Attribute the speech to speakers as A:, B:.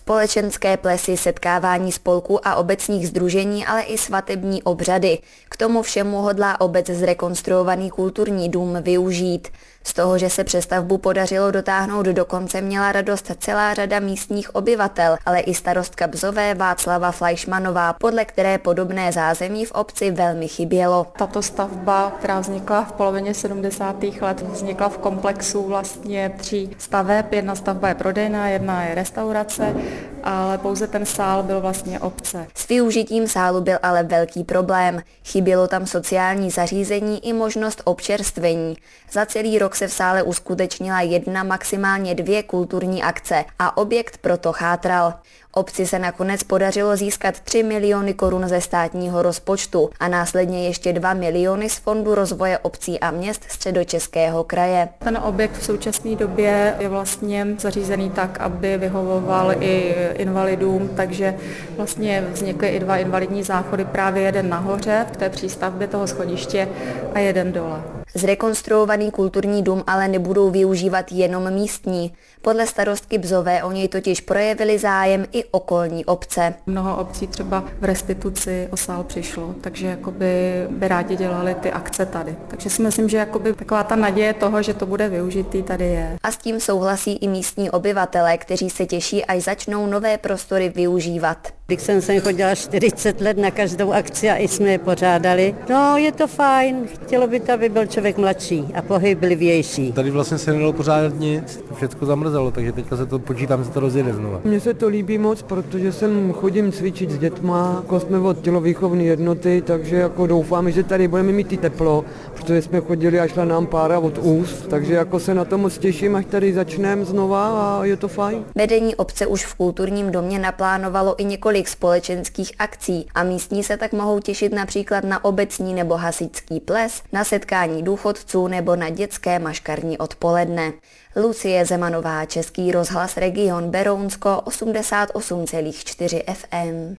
A: Společenské plesy, setkávání spolků a obecních sdružení, ale i svatební obřady. K tomu všemu hodlá obec zrekonstruovaný kulturní dům využít. Z toho, že se přestavbu podařilo dotáhnout do konce, měla radost celá řada místních obyvatel, ale i starostka Bzové Václava Flajšmanová, podle které podobné zázemí v obci velmi chybělo.
B: Tato stavba, která vznikla v polovině 70. let, vznikla v komplexu vlastně 3 staveb. Jedna stavba je prodejná, jedna je restaurace, ale pouze ten sál byl vlastně obce.
A: S využitím sálu byl ale velký problém. Chybělo tam sociální zařízení i možnost občerstvení. Za celý rok se v sále uskutečnila 1, maximálně 2 kulturní akce a objekt proto chátral. Obci se nakonec podařilo získat 3 miliony korun ze státního rozpočtu a následně ještě 2 miliony z Fondu rozvoje obcí a měst Středočeského kraje.
B: Ten objekt v současné době je vlastně zařízený tak, aby vyhovoval i invalidům, takže vlastně vznikly i 2 invalidní záchody, právě jeden nahoře v té přístavbě toho schodiště a jeden dole.
A: Zrekonstruovaný kulturní dům ale nebudou využívat jenom místní. Podle starostky Bzové o něj totiž projevili zájem i okolní obce.
B: Mnoho obcí třeba v restituci o sál přišlo, takže jakoby by rádi dělali ty akce tady. Takže si myslím, že jakoby taková ta naděje toho, že to bude využitý, tady je.
A: A s tím souhlasí i místní obyvatelé, kteří se těší, až začnou nové prostory využívat.
C: Když jsem sem chodila 40 let na každou akci a i jsme je pořádali. No, je to fajn, chtělo by to, aby byl člověk mladší a pohyblivější.
D: Tady vlastně se nedalo pořádat nic, všechno zamrzelo, takže teďka se to počítám, že to rozjede znova.
E: Mně se to líbí moc, protože sem chodím cvičit s dětma, jako jsme od tělovýchovné jednoty, takže jako doufáme, že tady budeme mít i teplo, protože jsme chodili a šla nám pára od úst, takže jako se na to moc těším, až tady začneme znova a je to fajn.
A: Vedení obce už v kulturním domě naplánovalo i několik společenských akcí a místní se tak mohou těšit například na obecní nebo hasičský ples, na setkání důchodců nebo na dětské maškarní odpoledne. Lucie Zemanová, Český rozhlas Region Berounsko, 88,4 FM.